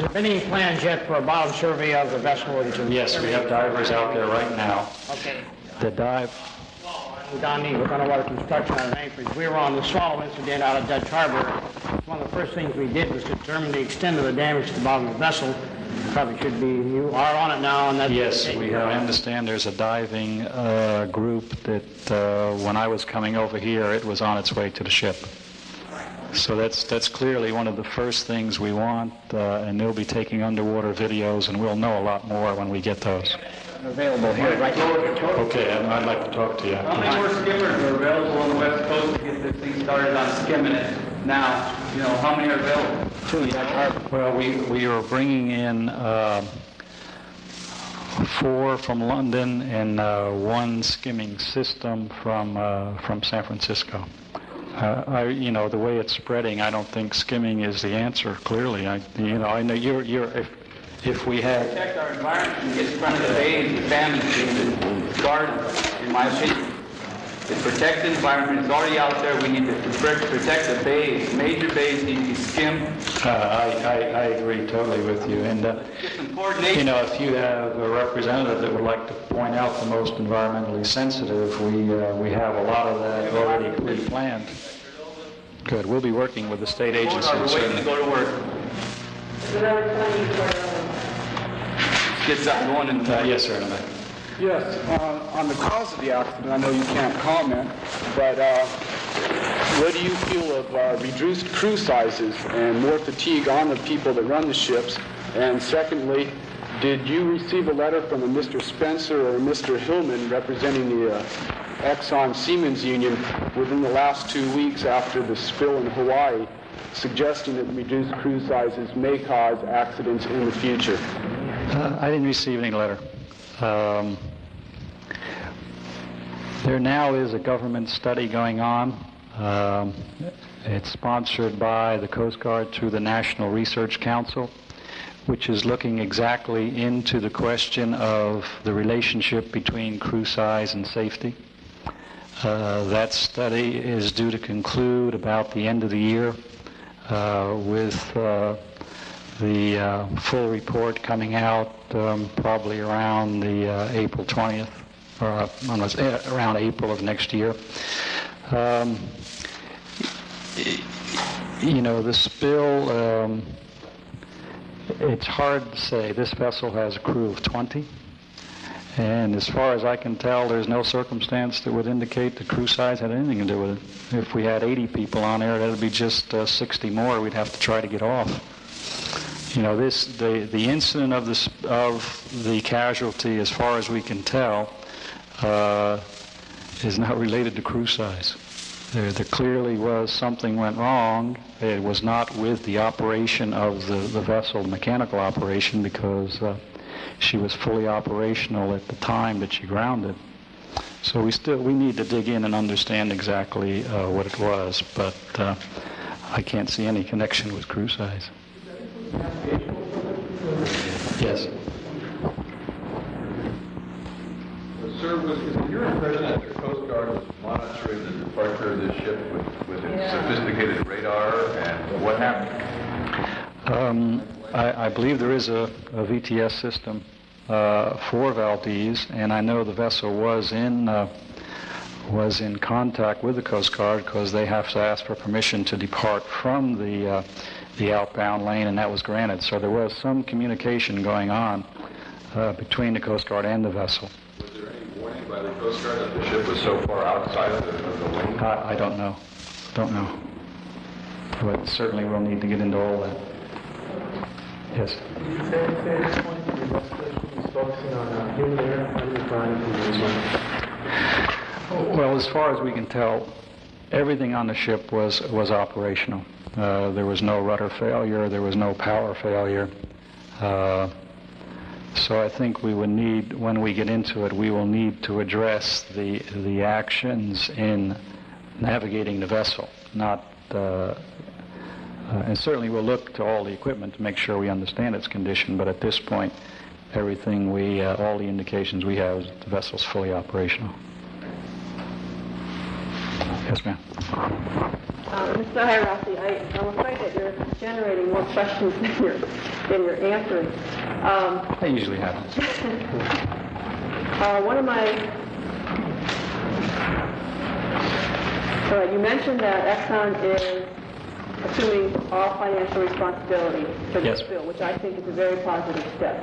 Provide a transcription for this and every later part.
there any plans yet for a bottom survey of the vessel? Yes, we have divers out there right now. Okay. The dive. Don Neal with Underwater Construction out of Anchorage. We were on the swallow incident out of Dutch Harbor. One of the first things we did was determine the extent of the damage to the bottom of the vessel. Probably should be, you are on it now. And yes, I understand there's a diving group that when I was coming over here, it was on its way to the ship. So that's clearly one of the first things we want, and they'll be taking underwater videos, and we'll know a lot more when we get those. Available here, right? Okay, I'd like to talk to you. How many more skimmers are available on the West Coast to get this thing started on skimming it now? You know, how many are available? 2. Well, we are bringing in 4 from London and 1 skimming system from San Francisco. The way it's spreading, I don't think skimming is the answer. Clearly, I know if we had protect our environment and get in front of the bays, the salmon trees, and gardens, in my opinion. To protect the environment, it's already out there. We need to protect the bays. Major bays need to be skimmed. I agree totally with you. And if you have a representative that would like to point out the most environmentally sensitive, we have a lot of that already pre-planned. Good. We'll be working with the state agencies. We're waiting to go to work. Get something going in the yes, sir. In a minute. Yes, on the cause of the accident, I know you can't comment, but what do you feel of reduced crew sizes and more fatigue on the people that run the ships? And secondly, did you receive a letter from a Mr. Spencer or Mr. Hillman representing the Exxon Siemens Union within the last 2 weeks after the spill in Hawaii, suggesting that reduced crew sizes may cause accidents in the future? I didn't receive any letter. There now is a government study going on. It's sponsored by the Coast Guard through the National Research Council, which is looking exactly into the question of the relationship between crew size and safety. That study is due to conclude about the end of the year with the full report coming out probably around the April 20th, or around April of next year. The spill, it's hard to say. This vessel has a crew of 20, and as far as I can tell, there's no circumstance that would indicate the crew size had anything to do with it. If we had 80 people on there, that would be just 60 more we'd have to try to get off. The incident of the casualty, as far as we can tell, is not related to crew size. There clearly was something went wrong. It was not with the operation of the vessel, mechanical operation, because she was fully operational at the time that she grounded. So we need to dig in and understand exactly what it was, but I can't see any connection with crew size. Yes. Sir, is it your impression that the Coast Guard was monitoring the departure of this ship with its sophisticated radar, and what happened? I believe there is a VTS system for Valdez, and I know the vessel was in contact with the Coast Guard because they have to ask for permission to depart from the outbound lane, and that was granted. So there was some communication going on between the Coast Guard and the vessel. Was there any warning by the Coast Guard that the ship was so far outside of the lane? I don't know. But certainly we'll need to get into all that. Yes. Did you say at this point the investigation is focusing on human error and Well, as far as we can tell, everything on the ship was operational. There was no rudder failure. There was no power failure. So I think we would need, when we get into it, we will need to address the actions in navigating the vessel, not. And certainly we'll look to all the equipment to make sure we understand its condition. But at this point, everything all the indications we have is that the vessel's fully operational. Yes, ma'am. Mr. Hierarchy, I'm afraid that you're generating more questions than you're answering. That usually happens. One of my... you mentioned that Exxon is assuming all financial responsibility for this Yes. bill, which I think is a very positive step.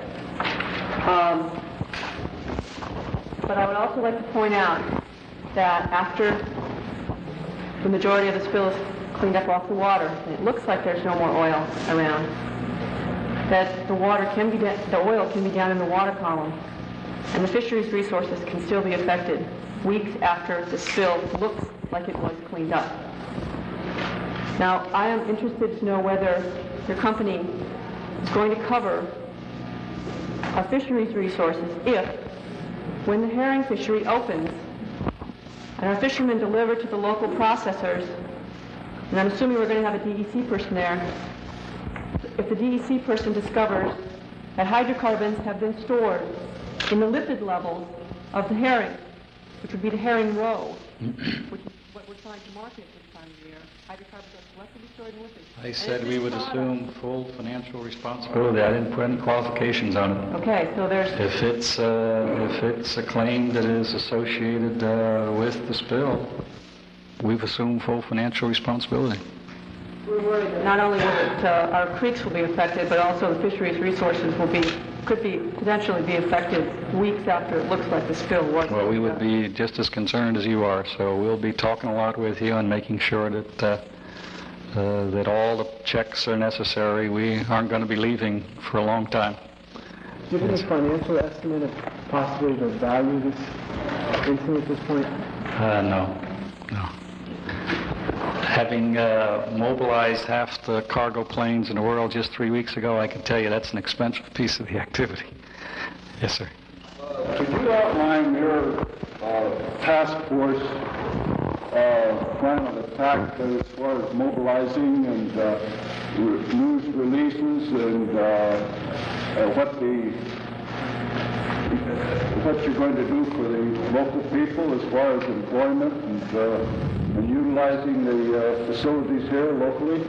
But I would also like to point out that after the majority of the spill is cleaned up off the water, and it looks like there's no more oil around, that the oil can be down in the water column, and the fisheries resources can still be affected weeks after the spill looks like it was cleaned up. Now, I am interested to know whether your company is going to cover our fisheries resources if, when the herring fishery opens, and our fishermen deliver to the local processors, and I'm assuming we're going to have a DEC person there, if the DEC person discovers that hydrocarbons have been stored in the lipid levels of the herring, which would be the herring roe, which is what we're trying to market this time of year, hydrocarbons are selectively stored in lipids. I said we would assume full financial responsibility. I didn't put any qualifications on it. Okay, so there's... If it's a claim that is associated with the spill, we've assumed full financial responsibility. We're worried that not only our creeks will be affected, but also the fisheries resources could potentially be affected weeks after it looks like the spill was. Well, we would be just as concerned as you are, so we'll be talking a lot with you and making sure that that all the checks are necessary. We aren't going to be leaving for a long time. Do you have any financial estimate of possibly the value of this incident at this point? No. Having mobilized half the cargo planes in the world just 3 weeks ago, I can tell you that's an expensive piece of the activity. Yes, sir. Could you outline your task force plan of attack as far as mobilizing and news releases and what you're going to do for the local people as far as employment and utilizing the facilities here locally?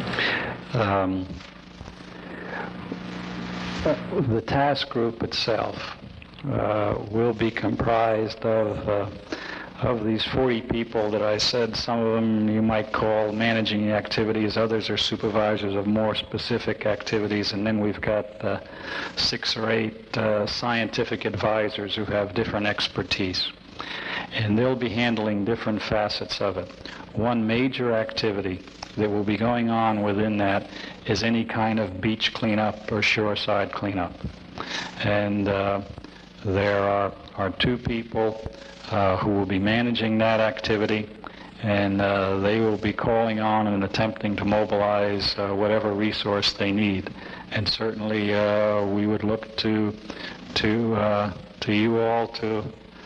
The task group itself will be comprised of these 40 people that I said. Some of them you might call managing the activities, others are supervisors of more specific activities, and then we've got 6 or 8 scientific advisors who have different expertise. And they'll be handling different facets of it. One major activity that will be going on within that is any kind of beach cleanup or shoreside cleanup. And there are 2 people who will be managing that activity, and they will be calling on and attempting to mobilize whatever resource they need. And certainly we would look to you all to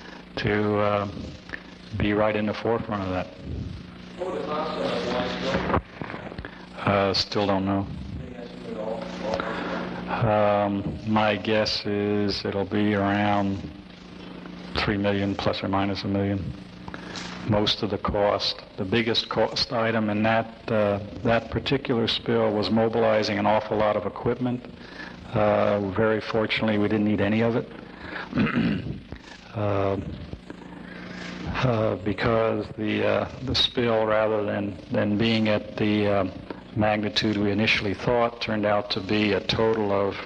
be right in the forefront of that. What would the cost of the Still don't know. My guess is it'll be around $3 million plus or minus $1 million. Most of the cost, the biggest cost item in that particular spill was mobilizing an awful lot of equipment. Very fortunately, we didn't need any of it. Because the spill, rather than being at the magnitude we initially thought, turned out to be a total of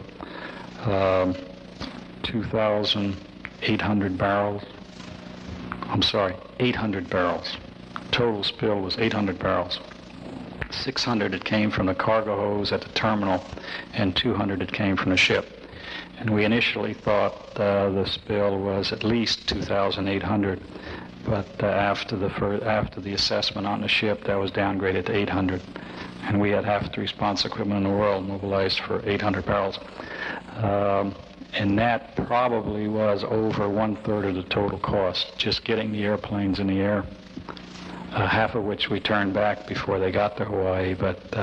2,800 barrels. I'm sorry, 800 barrels. Total spill was 800 barrels. 600 it came from the cargo hose at the terminal, and 200 it came from the ship. And we initially thought the spill was at least 2,800. But after the assessment on the ship, that was downgraded to 800, and we had half the response equipment in the world mobilized for 800 barrels, and that probably was over 1/3 of the total cost, just getting the airplanes in the air. Half of which we turned back before they got to Hawaii,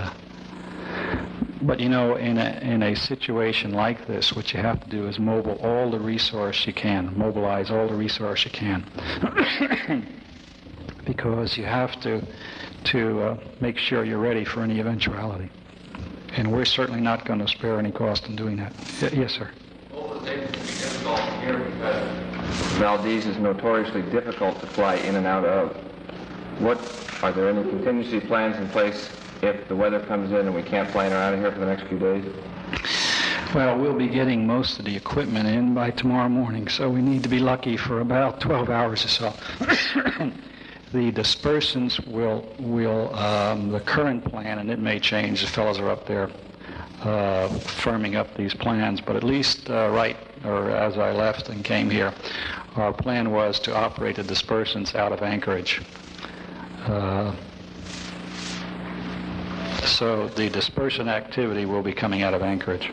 But you know, in a situation like this, what you have to do is mobilize all the resource you can. because you have to make sure you're ready for any eventuality. And we're certainly not going to spare any cost in doing that. Yes, sir. Valdez is notoriously difficult to fly in and out of. Are there any contingency plans in place if the weather comes in and we can't fly in or out of here for the next few days? Well, we'll be getting most of the equipment in by tomorrow morning, so we need to be lucky for about 12 hours or so. The dispersants will the current plan, and it may change, the fellows are up there firming up these plans, but at least as I left and came here, our plan was to operate the dispersants out of Anchorage. So the dispersion activity will be coming out of Anchorage.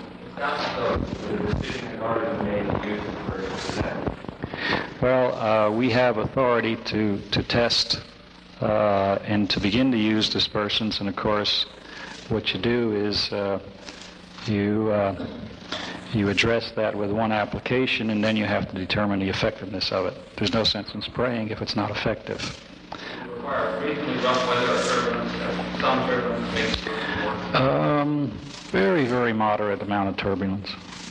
Well, we have authority to test and to begin to use dispersants, and of course what you do is you address that with one application, and then you have to determine the effectiveness of it. There's no sense in spraying if it's not effective. Reasonably rough weather or turbulence, some turbulence makes it work. Very, very moderate amount of turbulence.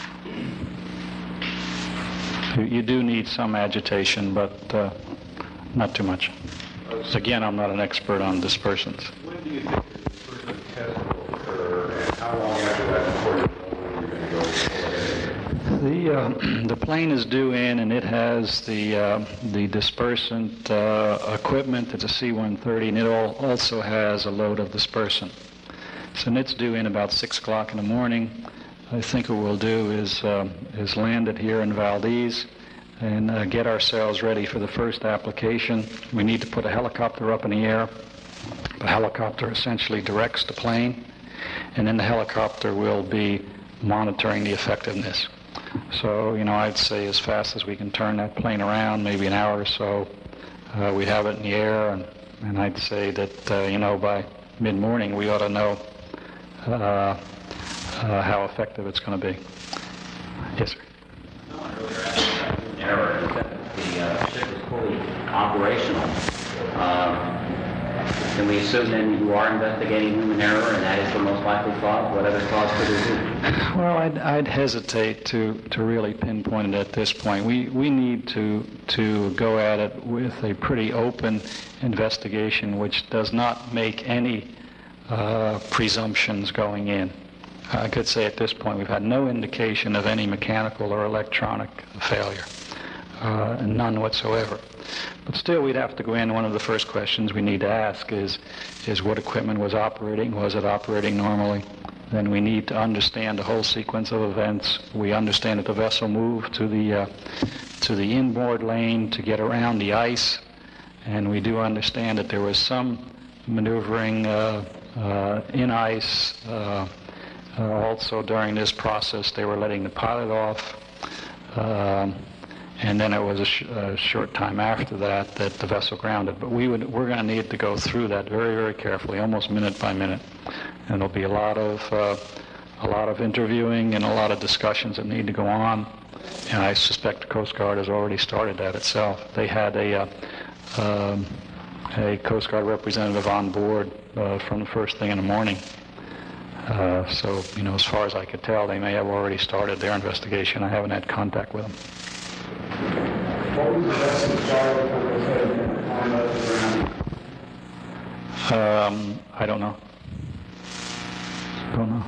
You do need some agitation, but not too much. Again, I'm not an expert on dispersants. When do you think the dispersant test will occur, and how long after that before you're going to go? The plane is due in, and it has the dispersant equipment. It's a C-130, and it also has a load of dispersant. So it's due in about 6 o'clock in the morning. I think what we'll do is land it here in Valdez and get ourselves ready for the first application. We need to put a helicopter up in the air. The helicopter essentially directs the plane, and then the helicopter will be monitoring the effectiveness. So, I'd say as fast as we can turn that plane around, maybe an hour or so, we have it in the air, and I'd say that, by mid-morning we ought to know how effective it's going to be. Yes, sir. No one earlier asked about human error, except the ship is fully operational. Can we assume then you are investigating human error, and that is the most likely cause? What other cause could it be? Well, I'd hesitate to really pinpoint it at this point. We need to go at it with a pretty open investigation, which does not make any presumptions going in. I could say at this point we've had no indication of any mechanical or electronic failure, none whatsoever. But still, we'd have to go in. One of the first questions we need to ask is what equipment was operating? Was it operating normally? Then we need to understand the whole sequence of events. We understand that the vessel moved to the inboard lane to get around the ice, and we do understand that there was some maneuvering in ice. Also, during this process, they were letting the pilot off. And then it was a short time after that the vessel grounded. But we're going to need to go through that very, very carefully, almost minute by minute. And there'll be a lot of interviewing and a lot of discussions that need to go on. And I suspect the Coast Guard has already started that itself. They had a Coast Guard representative on board from the first thing in the morning. So, as far as I could tell, they may have already started their investigation. I haven't had contact with them. What was the vessel charter when they said on the ground? I don't know. Don't know.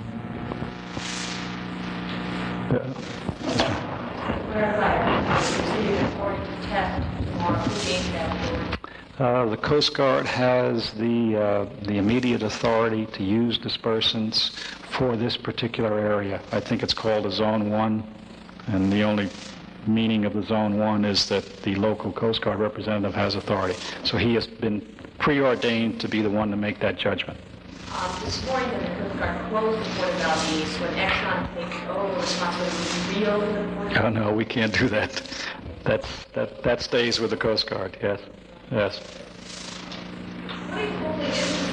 The Coast Guard has the immediate authority to use dispersants for this particular area. I think it's called a Zone 1, and the only meaning of the Zone 1 is that the local Coast Guard representative has authority. So he has been preordained to be the one to make that judgment. This morning, when the Coast Guard closed the Port of Valdez, when Exxon takes over responsibility to reopen the port? Oh, no, we can't do that. That stays with the Coast Guard, yes. Yes. What exactly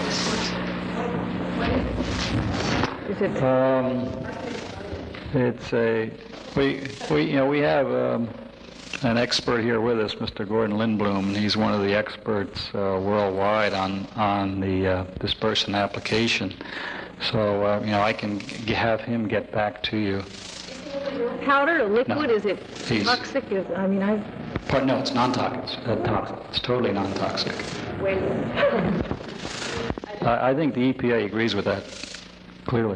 is this? It's a we have an expert here with us, Mr. Gordon Lindblom, and he's one of the experts worldwide on the dispersant application. So, I can have him get back to you. Powder or liquid? No. Is it toxic? No, it's non-toxic. It's totally non-toxic. I think the EPA agrees with that, clearly.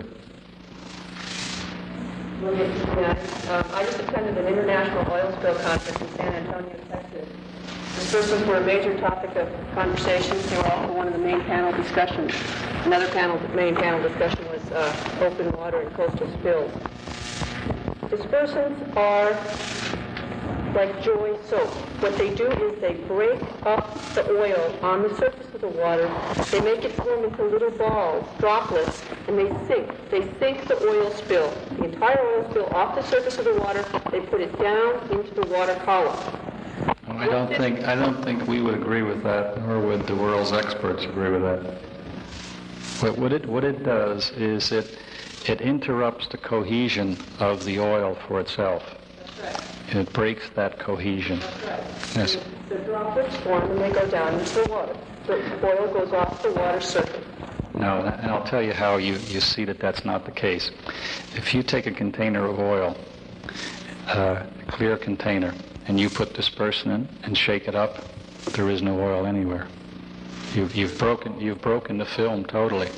I just attended an international oil spill conference in San Antonio, Texas. Dispersants were a major topic of conversation. They were also one of the main panel discussions. Another main panel discussion was open water and coastal spills. Dispersants are like Joy soap. What they do is they break up the oil on the surface of the water. They make it form into little balls, droplets, and they sink. They sink the oil spill, the entire oil spill off the surface of the water. They put it down into the water column. I don't think we would agree with that, nor would the world's experts agree with that. But what it does is it interrupts the cohesion of the oil for itself. That's right. It breaks that cohesion. That's right. Yes. The droplets form and they go down into the water. The oil goes off the water surface. No, and I'll tell you how you see that that's not the case. If you take a container of oil, a clear container, and you put dispersant in and shake it up, there is no oil anywhere. You've broken the film totally.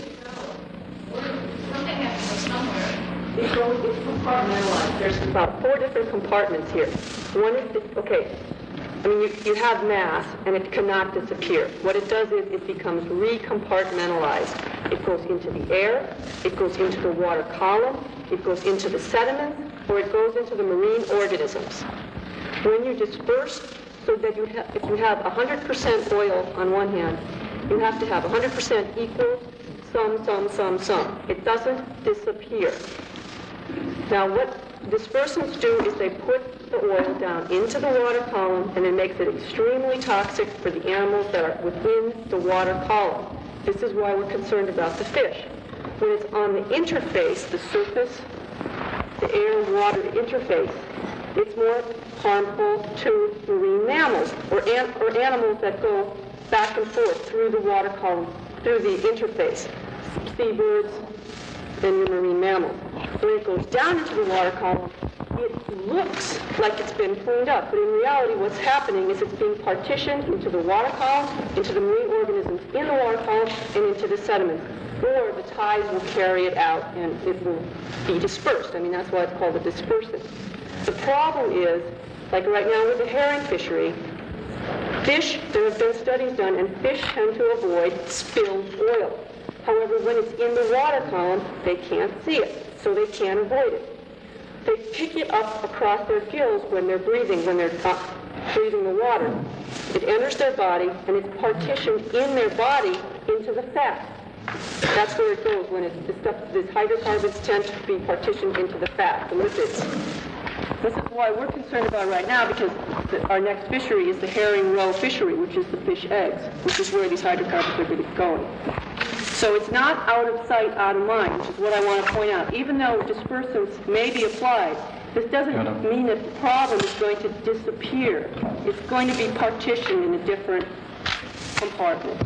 It's compartmentalized. There's about 4 different compartments here. One is, you have mass and it cannot disappear. What it does is it becomes recompartmentalized. It goes into the air, it goes into the water column, it goes into the sediments, or it goes into the marine organisms. When you disperse, so that if you have 100% oil on one hand, you have to have 100% equals some. It doesn't disappear. Now what dispersants do is they put the oil down into the water column and it makes it extremely toxic for the animals that are within the water column. This is why we're concerned about the fish. When it's on the interface, the surface, the air-water interface, it's more harmful to marine mammals or animals that go back and forth through the water column, through the interface, seabirds and your marine mammals. When it goes down into the water column, it looks like it's been cleaned up, but in reality what's happening is it's being partitioned into the water column, into the marine organisms in the water column, and into the sediments. Or the tides will carry it out and it will be dispersed. That's why it's called a dispersant. The problem is, like right now with the herring fishery, there have been studies done, and fish tend to avoid spilled oil. However, when it's in the water column, they can't see it, so they can't avoid it. They pick it up across their gills when they're breathing breathing the water. It enters their body, and it's partitioned in their body into the fat. That's where it goes when these hydrocarbons tend to be partitioned into the fat, the lipids. This is why we're concerned about right now, because our next fishery is the herring roe fishery, which is the fish eggs, which is where these hydrocarbons are going to go. So it's not out of sight, out of mind, which is what I want to point out. Even though dispersants may be applied, this doesn't mean that the problem is going to disappear. It's going to be partitioned in a different compartment.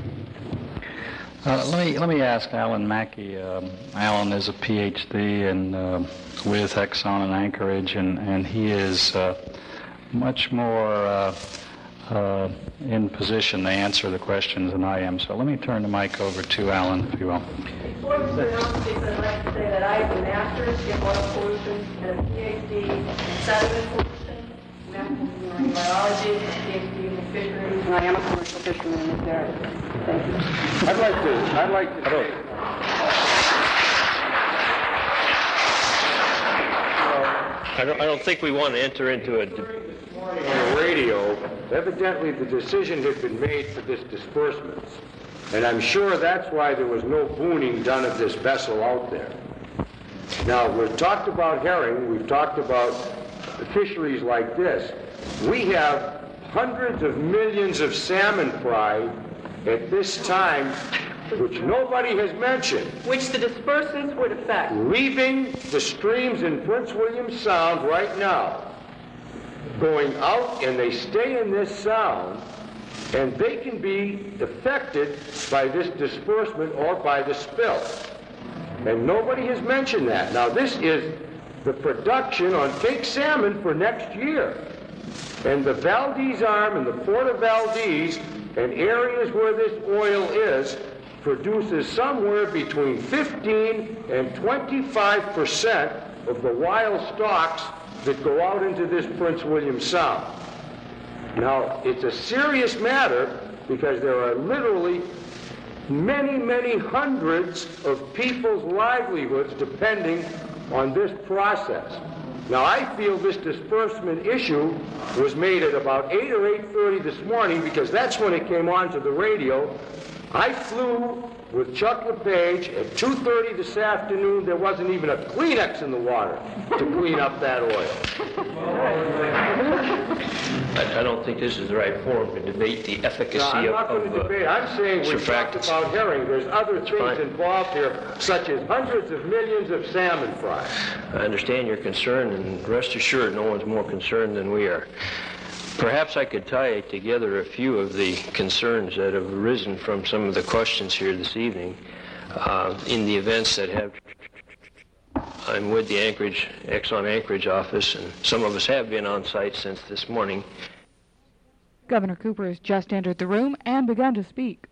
Let me ask Alan Mackey. Alan is a PhD with Exxon and Anchorage, and he is much more in position to answer the questions than I am. So let me turn the mic over to Alan, if you will. Before we pronounce this, I'd like to say that I have a master's in oil pollution and a PhD in sediment pollution, master's in marine biology, a PhD in fisheries, and I am a commercial fisherman in this area. Thank you. I'd like to say, I don't think we want to enter into a... This morning on the radio, evidently the decision had been made for this disbursements. And I'm sure that's why there was no booning done of this vessel out there. Now, we've talked about herring, we've talked about fisheries like this. We have hundreds of millions of salmon fry at this time, which nobody has mentioned. Which the dispersants would affect. Leaving the streams in Prince William Sound right now. going out and they stay in this sound, and they can be affected by this disbursement or by the spill. And nobody has mentioned that. Now, this is the production on Cape salmon for next year. And the Valdez Arm and the Port of Valdez and areas where this oil is produces somewhere between 15 and 25% of the wild stocks that go out into this Prince William Sound. Now, it's a serious matter because there are literally many, many hundreds of people's livelihoods depending on this process. Now, I feel this disbursement issue was made at about 8 or 8:30 this morning because that's when it came on to the radio. I flew with Chuck LePage at 2:30 this afternoon. There wasn't even a Kleenex in the water to clean up that oil. I don't think this is the right forum to debate the efficacy No, I'm not going to debate. I'm saying we talked surfactants. about herring. There's other things fine. involved here, such as hundreds of millions of salmon fry. I understand your concern, and rest assured, no one's more concerned than we are. Perhaps I could tie together a few of the concerns that have arisen from some of the questions here this evening in the events that have. I'm with the Exxon Anchorage office, and some of us have been on site since this morning. Governor Cooper has just entered the room and begun to speak.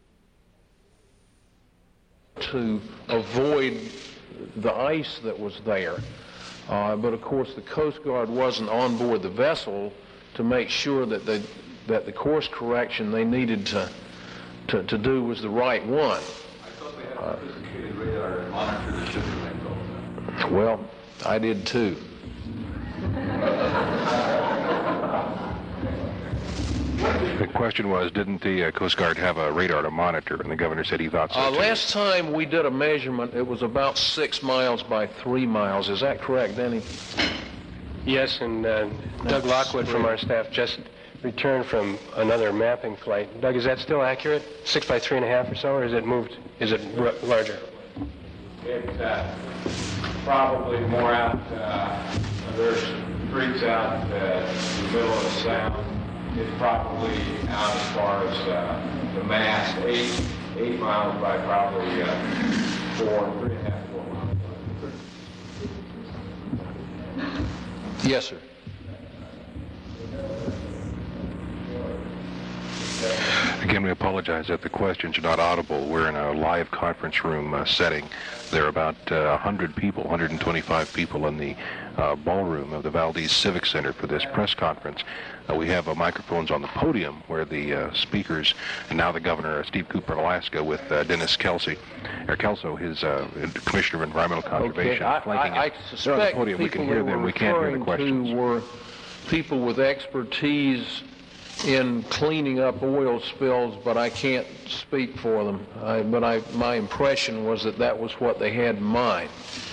To avoid the ice that was there. But of course the Coast Guard wasn't on board the vessel to make sure that the course correction they needed to do was the right one. I thought they had a sophisticated radar to monitor the shipping lane goals. Well, I did too. The question was, didn't the Coast Guard have a radar to monitor? And the governor said he thought so too. Last time we did a measurement, it was about 6 miles by 3 miles. Is that correct, Denny? Yes, and Doug Lockwood from our staff just returned from another mapping flight. Doug, is that still accurate? 6 by 3.5 or so, or is it moved? Is it larger? It's probably more out. There's creeks out in the middle of the sound. It's probably out as far as the mast, 8 miles by probably 3.5, 4 miles. Yes, sir. Again, we apologize that the questions are not audible. We're in a live conference room setting. There are about 100 people, 125 people in the ballroom of the Valdez Civic Center for this press conference. We have microphones on the podium where the speakers, and now the Governor, Steve Cooper, Alaska, with Dennis Kelso, his Commissioner of Environmental Conservation, flanking I him. suspect They're on the podium. We people can hear they them. were We can't hear the referring questions. to were people with expertise in cleaning up oil spills, but I can't speak for them. My impression was that was what they had in mind.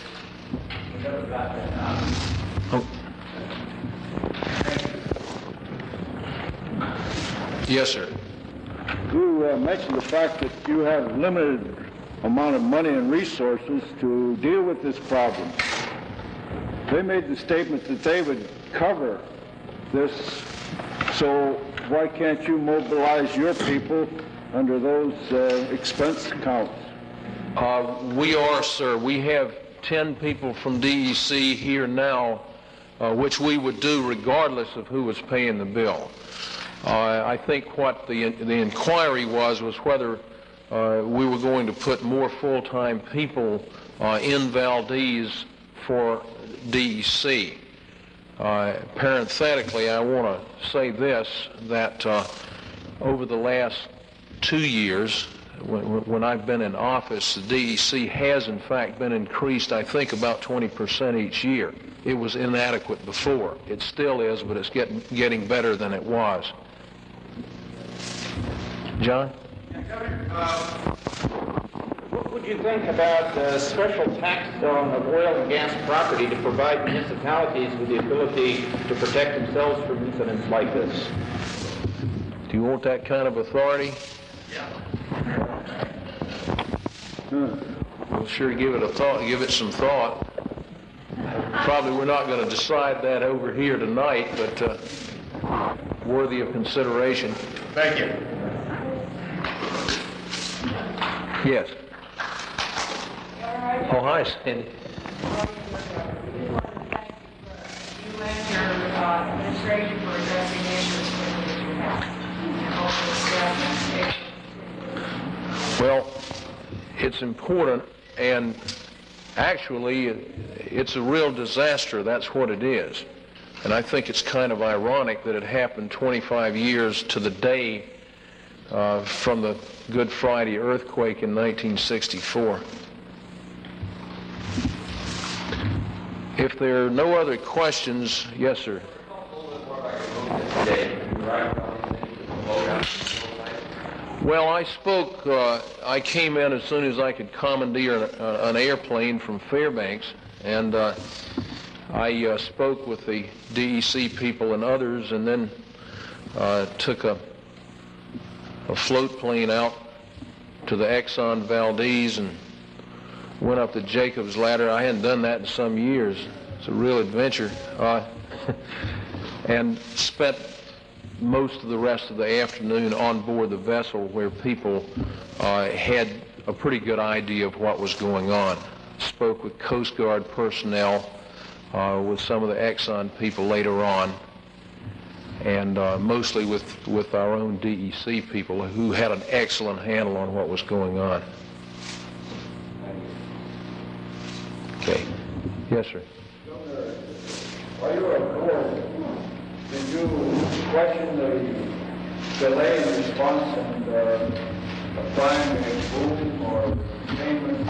Yes, sir. You mentioned the fact that you have limited amount of money and resources to deal with this problem. They made the statement that they would cover this, so why can't you mobilize your people under those expense accounts? We are, sir. We have 10 people from DEC here now, which we would do regardless of who was paying the bill. I think what the inquiry was whether we were going to put more full-time people in Valdez for DEC. Parenthetically, I want to say this, that over the last 2 years, when I've been in office, the DEC has in fact been increased, I think, about 20% each year. It was inadequate before. It still is, but it's getting better than it was. John? What would you think about the special tax on of oil and gas property to provide municipalities with the ability to protect themselves from incidents like this? Do you want that kind of authority? We'll sure give it a thought, give it some thought. Probably we're not going to decide that over here tonight, but worthy of consideration. Thank you. Yes. Oh, hi, Sandy. You and your administration for addressing issues that you have, and also staff and Well, it's important, and actually, it's a real disaster. That's what it is. And I think it's kind of ironic that it happened 25 years to the day from the Good Friday earthquake in 1964. If there are no other questions, yes, sir. Well, I spoke, I came in as soon as I could commandeer an airplane from Fairbanks, and I spoke with the DEC people and others, and then took a float plane out to the Exxon Valdez and went up the Jacob's Ladder. I hadn't done that in some years. It's a real adventure. And spent most of the rest of the afternoon on board the vessel where people had a pretty good idea of what was going on. Spoke with Coast Guard personnel, with some of the Exxon people later on, and mostly with our own DEC people who had an excellent handle on what was going on. Okay. Yes, sir. Governor, while you were aboard, did you question the delay in response and applying a boom or payment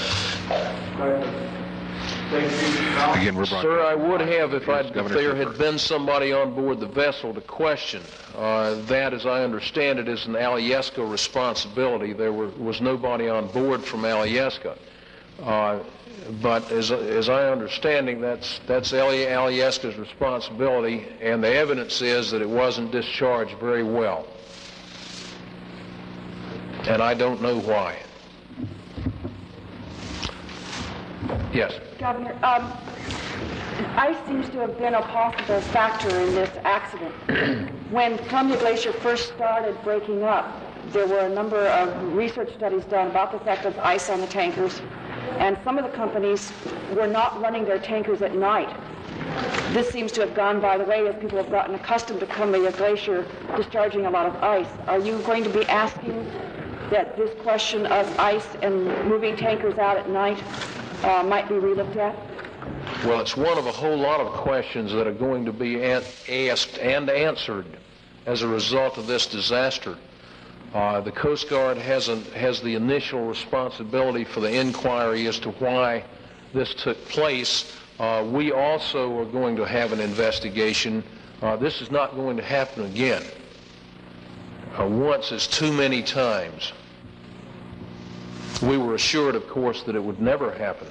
Again, we're brought Sir, I would have if there had been somebody on board the vessel to question. That, as I understand it, is an Alyeska responsibility. There was nobody on board from Alyeska. But as I understanding, that's Alyeska's responsibility, and the evidence is that it wasn't discharged very well. And I don't know why. Yes. Governor, ice seems to have been a possible factor in this accident. When Columbia Glacier first started breaking up, there were a number of research studies done about the effect of ice on the tankers, and some of the companies were not running their tankers at night. This seems to have gone by the way as people have gotten accustomed to Columbia Glacier discharging a lot of ice. Are you going to be asking that this question of ice and moving tankers out at night might be relooked at? Well, it's one of a whole lot of questions that are going to be asked and answered as a result of this disaster. The Coast Guard has the initial responsibility for the inquiry as to why this took place. We also are going to have an investigation. This is not going to happen again. Once is too many times. We were assured, of course, that it would never happen.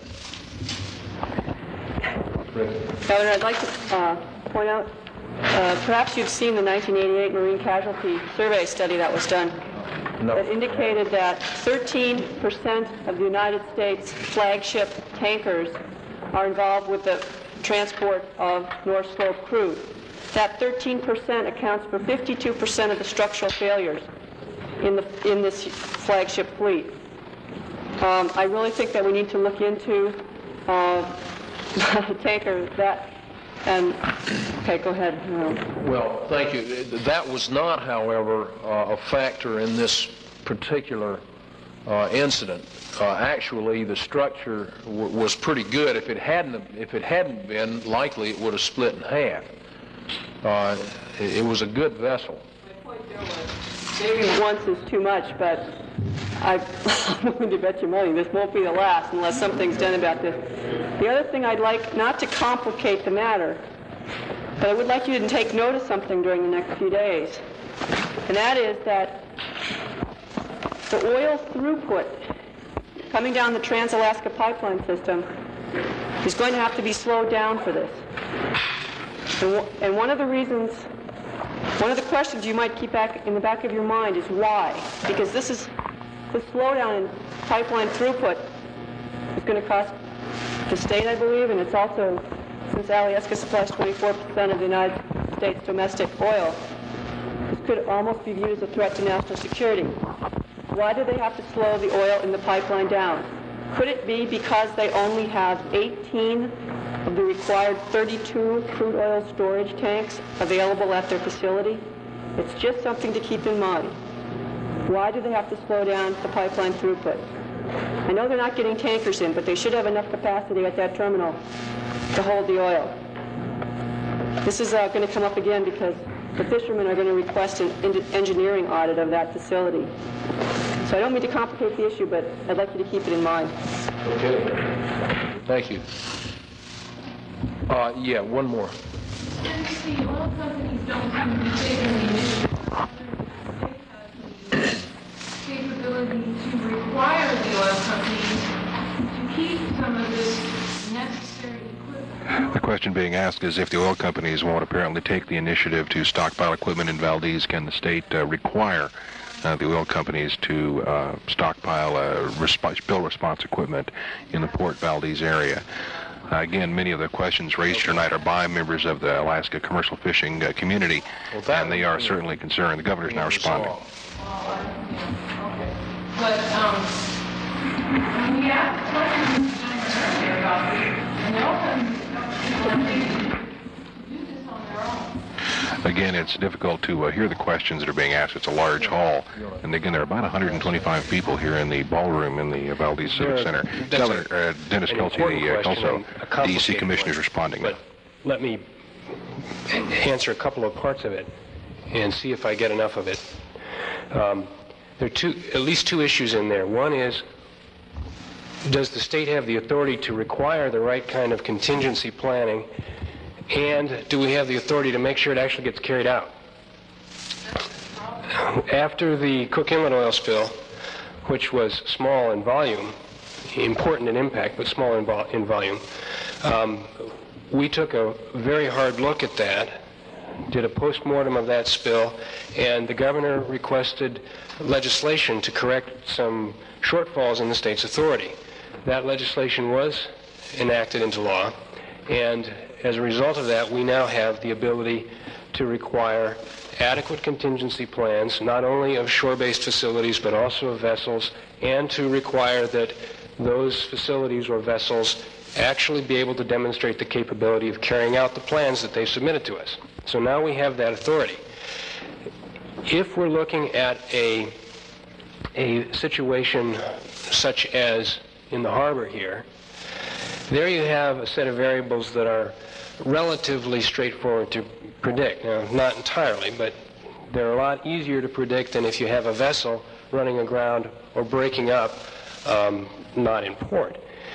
Governor, I'd like to point out, perhaps you've seen the 1988 Marine Casualty Survey study that was done. No. That indicated that 13% of the United States flagship tankers are involved with the transport of North Slope crude. That 13% accounts for 52% of the structural failures in this flagship fleet. I really think that we need to look into tanker that, and, okay, go ahead. Well, thank you. That was not, however, a factor in this particular incident. Actually, the structure was pretty good. If it hadn't been, likely it would have split in half. It was a good vessel. My point there was, maybe once is too much, but I'm willing to bet you money this won't be the last unless something's done about this. The other thing I'd like, not to complicate the matter, but I would like you to take note of something during the next few days, and that is that the oil throughput coming down the Trans-Alaska Pipeline system is going to have to be slowed down for this. And one of the reasons, one of the questions you might keep back in the back of your mind is why? Because this slowdown in pipeline throughput is going to cost the state, I believe, and it's also since Alyeska supplies 24% of the United States domestic oil, this could almost be viewed as a threat to national security. Why do they have to slow the oil in the pipeline down? Could it be because they only have 18 of the required 32 crude oil storage tanks available at their facility? It's just something to keep in mind. Why do they have to slow down the pipeline throughput? I know they're not getting tankers in, but they should have enough capacity at that terminal to hold the oil. This is going to come up again because the fishermen are going to request an engineering audit of that facility. So I don't mean to complicate the issue, but I'd like you to keep it in mind. Okay. Thank you. Yeah, one more. Since the oil companies don't seem to be taking the initiative, the state has the capability to require the oil companies to keep some of this necessary equipment. The question being asked is if the oil companies won't apparently take the initiative to stockpile equipment in Valdez, can the state require the oil companies to stockpile spill response equipment in the Port Valdez area? Again, many of the questions raised tonight are by members of the Alaska commercial fishing community, and they are certainly concerned. The governor's now responding. Okay. But we asked questions earlier about this, and the oil companies do this on their own. Again, it's difficult to hear the questions that are being asked. It's a large hall. And again, there are about 125 people here in the ballroom in the Valdez Civic Center. Governor Dennis Kelsey, the Kelso DEC commissioner, is responding. But let me answer a couple of parts of it and see if I get enough of it. There are at least two issues in there. One is, does the state have the authority to require the right kind of contingency planning? And do we have the authority to make sure it actually gets carried out? After the Cook Inlet oil spill, which was small in volume, important in impact, but small in volume, we took a very hard look at that, did a post-mortem of that spill, and the governor requested legislation to correct some shortfalls in the state's authority. That legislation was enacted into law, and as a result of that, we now have the ability to require adequate contingency plans, not only of shore-based facilities, but also of vessels, and to require that those facilities or vessels actually be able to demonstrate the capability of carrying out the plans that they submitted to us. So now we have that authority. If we're looking at a situation such as in the harbor here, there you have a set of variables that are relatively straightforward to predict. Now, not entirely, but they're a lot easier to predict than if you have a vessel running aground or breaking up, not in port.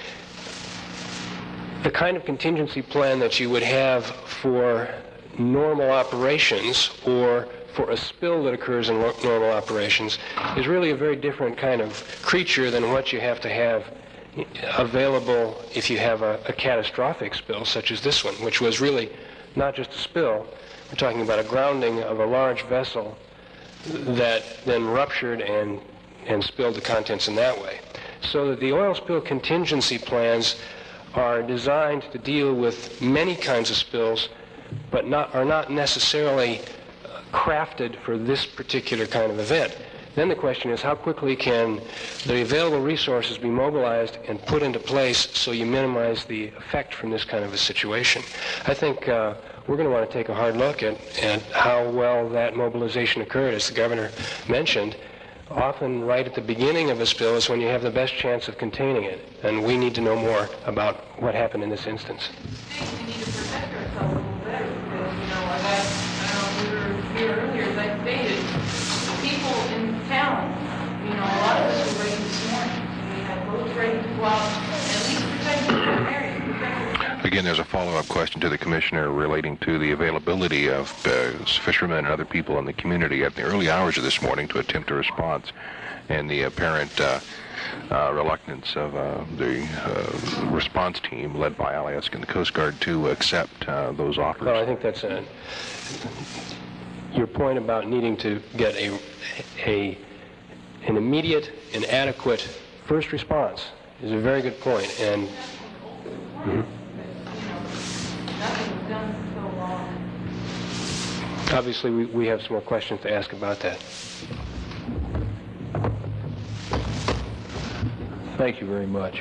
The kind of contingency plan that you would have for normal operations or for a spill that occurs in normal operations is really a very different kind of creature than what you have to have available if you have a catastrophic spill such as this one, which was really not just a spill. We're talking about a grounding of a large vessel that then ruptured and spilled the contents in that way. So that the oil spill contingency plans are designed to deal with many kinds of spills, but are not necessarily crafted for this particular kind of event. Then the question is, how quickly can the available resources be mobilized and put into place so you minimize the effect from this kind of a situation? I think we're going to want to take a hard look at how well that mobilization occurred. As the governor mentioned, often right at the beginning of a spill is when you have the best chance of containing it, and we need to know more about what happened in this instance. We need to protect ourselves a little better because, we were here earlier, as I stated, people in town, a lot of us were ready this morning. We had boats ready to go out and at least protect the areas. Again, there's a follow-up question to the commissioner relating to the availability of fishermen and other people in the community at the early hours of this morning to attempt a response, and the apparent reluctance of the response team led by Alyeska and the Coast Guard to accept those offers. Well, I think that's your point about needing to get an immediate and adequate first response is a very good point. And Obviously, we have some more questions to ask about that. Thank you very much.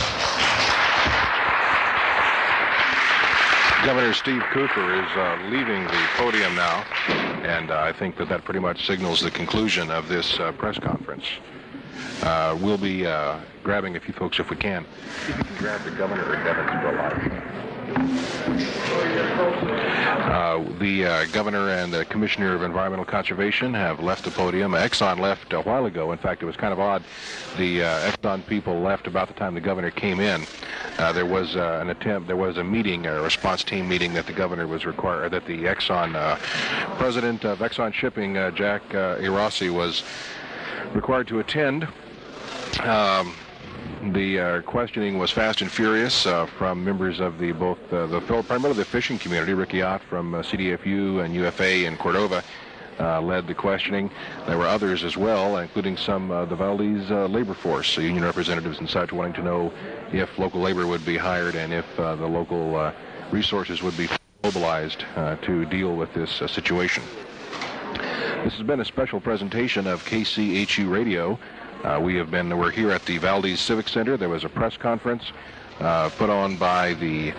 Governor Steve Cooper is leaving the podium now, and I think that pretty much signals the conclusion of this press conference. We'll be grabbing a few folks if we can. If you can grab the governor or Devin's still alive. The governor and the commissioner of environmental conservation have left the podium. Exxon left a while ago. In fact, it was kind of odd. The Exxon people left about the time the governor came in. There was a meeting, a response team meeting that the governor was required, that the Exxon president of Exxon Shipping, Jack Irasi, was required to attend. The questioning was fast and furious from members of primarily the fishing community. Ricky Ott from CDFU and UFA in Cordova led the questioning. There were others as well, including some the Valdez labor force, union representatives and such, wanting to know if local labor would be hired and if the local resources would be mobilized to deal with this situation. This has been a special presentation of KCHU Radio. We're here at the Valdez Civic Center. There was a press conference put on by the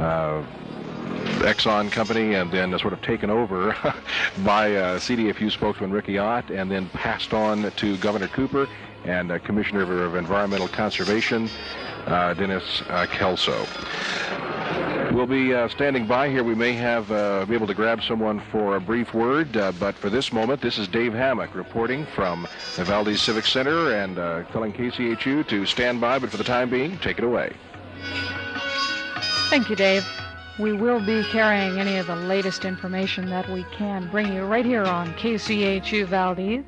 Exxon company and then sort of taken over by CDFU spokesman Ricky Ott and then passed on to Governor Cooper and Commissioner of Environmental Conservation Dennis Kelso. We'll be standing by here. We may be able to grab someone for a brief word, but for this moment, this is Dave Hammock reporting from the Valdez Civic Center and telling KCHU to stand by, but for the time being, take it away. Thank you, Dave. We will be carrying any of the latest information that we can bring you right here on KCHU Valdez.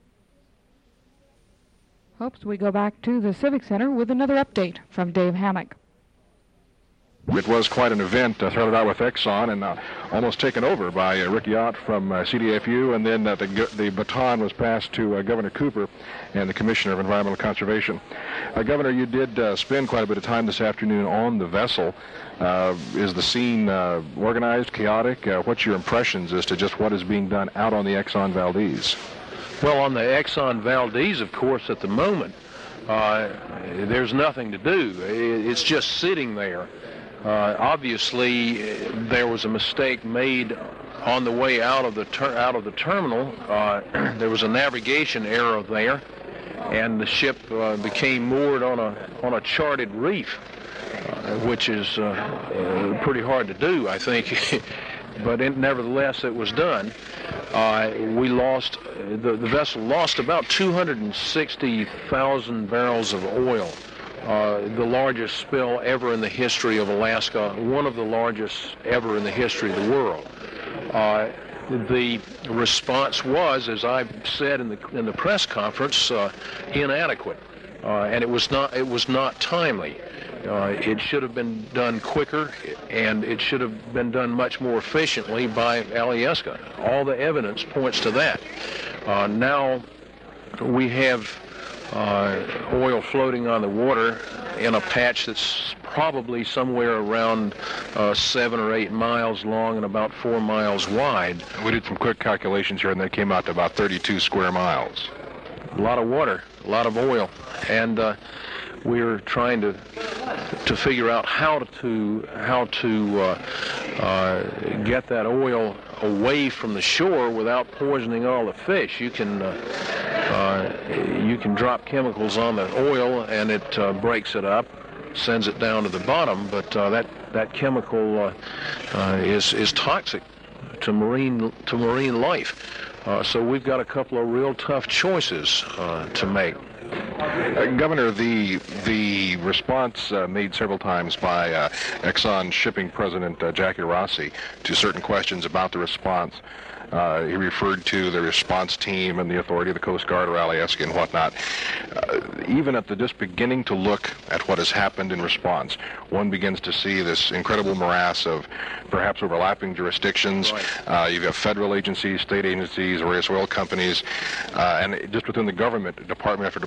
Hopes we go back to the Civic Center with another update from Dave Hammock. It was quite an event, started out with Exxon and almost taken over by Ricky Ott from CDFU, and then the baton was passed to Governor Cooper and the Commissioner of Environmental Conservation. Governor, you did spend quite a bit of time this afternoon on the vessel. Is the scene organized, chaotic? What's your impressions as to just what is being done out on the Exxon Valdez? Well, on the Exxon Valdez, of course, at the moment, there's nothing to do. It's just sitting there. Obviously, there was a mistake made on the way out of the terminal. There was a navigation error there, and the ship became moored on a charted reef, which is pretty hard to do, I think. But nevertheless, it was done. The vessel lost about 260,000 barrels of oil. The largest spill ever in the history of Alaska, one of the largest ever in the history of the world. The response was, as I said in the press conference, inadequate, and it was not timely. It should have been done quicker, and it should have been done much more efficiently by Alyeska. All the evidence points to that. Now we have oil floating on the water in a patch that's probably somewhere around 7 or 8 miles long and about 4 miles wide. We did some quick calculations here, and they came out to about 32 square miles. A lot of water, a lot of oil, and we're trying to figure out how to get that oil away from the shore without poisoning all the fish. You can drop chemicals on the oil and it breaks it up, sends it down to the bottom, but that chemical is toxic to marine life. So we've got a couple of real tough choices to make. Governor, the response made several times by Exxon Shipping President Jack Irasi to certain questions about the response. He referred to the response team and the authority of the Coast Guard or Alyeska and whatnot. Even at just beginning to look at what has happened in response, one begins to see this incredible morass of perhaps overlapping jurisdictions. Right. You've got federal agencies, state agencies, various oil companies, and just within the government, department after department,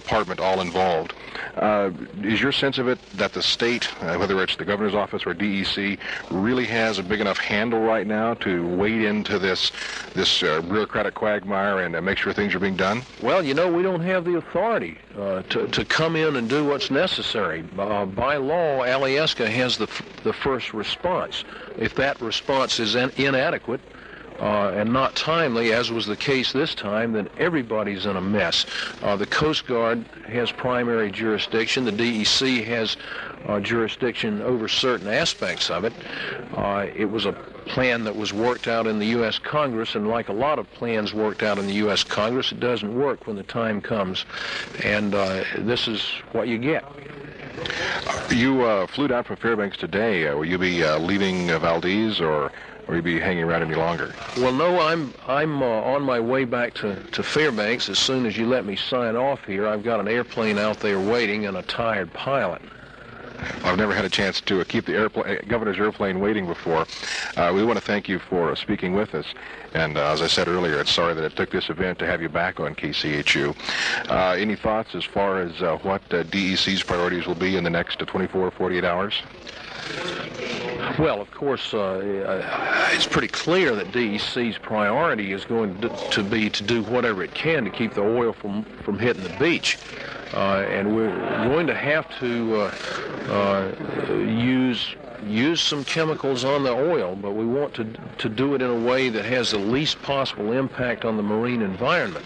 all involved. Is your sense of it that the state, whether it's the governor's office or DEC, really has a big enough handle right now to wade into this bureaucratic quagmire and make sure things are being done? Well, you know, we don't have the authority to come in and do what's necessary. By law, Alyeska has the first response. If that response is inadequate and not timely, as was the case this time, then everybody's in a mess. The Coast Guard has primary jurisdiction. The DEC has jurisdiction over certain aspects of it. It was a plan that was worked out in the U.S. Congress, and like a lot of plans worked out in the U.S. Congress, it doesn't work when the time comes, and this is what you get. You flew down from Fairbanks today. Will you be leaving Valdez, or will you be hanging around any longer? Well, no, I'm on my way back to Fairbanks as soon as you let me sign off here. I've got an airplane out there waiting and a tired pilot. I've never had a chance to keep the governor's airplane waiting before. We want to thank you for speaking with us. And as I said earlier, it's sorry that it took this event to have you back on KCHU. Any thoughts as far as what DEC's priorities will be in the next 24 or 48 hours? Well, of course, it's pretty clear that DEC's priority is going to be to do whatever it can to keep the oil from hitting the beach. And we're going to have to use some chemicals on the oil, but we want to do it in a way that has the least possible impact on the marine environment.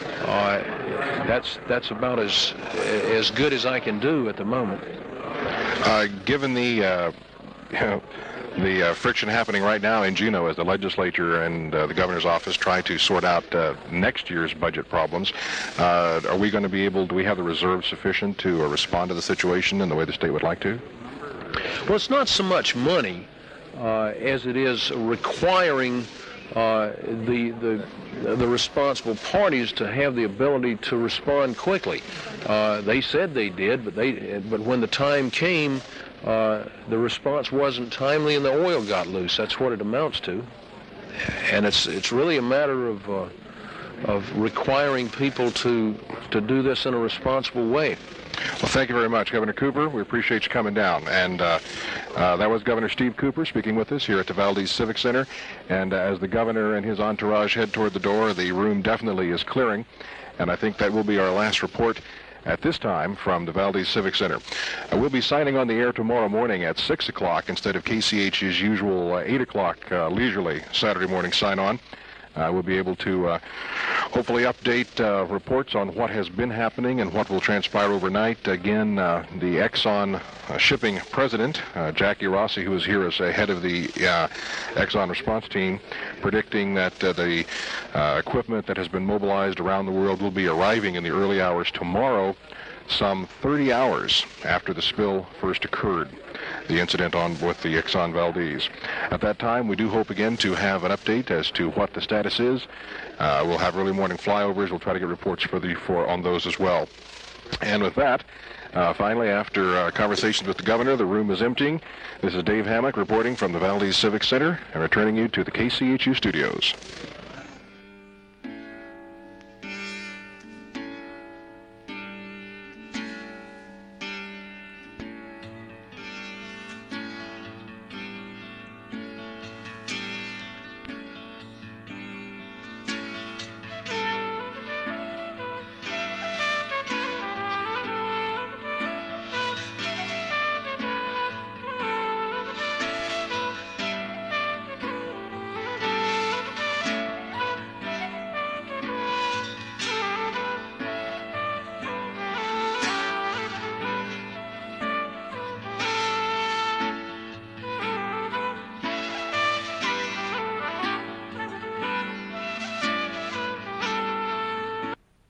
That's about as good as I can do at the moment. Given the friction happening right now in Juneau as the legislature and the governor's office try to sort out next year's budget problems, are we going to be able, do we have the reserves sufficient to respond to the situation in the way the state would like to? Well, it's not so much money as it is requiring the responsible parties to have the ability to respond quickly. They said they did, but when the time came, the response wasn't timely and the oil got loose. That's what it amounts to. And it's really a matter of requiring people to do this in a responsible way. Well, thank you very much, Governor Cooper. We appreciate you coming down. And that was Governor Steve Cooper speaking with us here at the Valdez Civic Center. And as the governor and his entourage head toward the door, the room definitely is clearing. And I think that will be our last report at this time from the Valdez Civic Center. We'll be signing on the air tomorrow morning at 6 o'clock instead of KCH's usual 8 o'clock leisurely Saturday morning sign-on. We'll be able to hopefully update reports on what has been happening and what will transpire overnight. Again, the Exxon shipping president, Jackie Rossi, who is here as head of the Exxon response team, predicting that the equipment that has been mobilized around the world will be arriving in the early hours tomorrow, some 30 hours after the spill first occurred, the incident with the Exxon Valdez. At that time, we do hope again to have an update as to what the status is. We'll have early morning flyovers. We'll try to get reports on those as well. And with that, finally, after conversations with the governor, the room is emptying. This is Dave Hammock reporting from the Valdez Civic Center and returning you to the KCHU studios.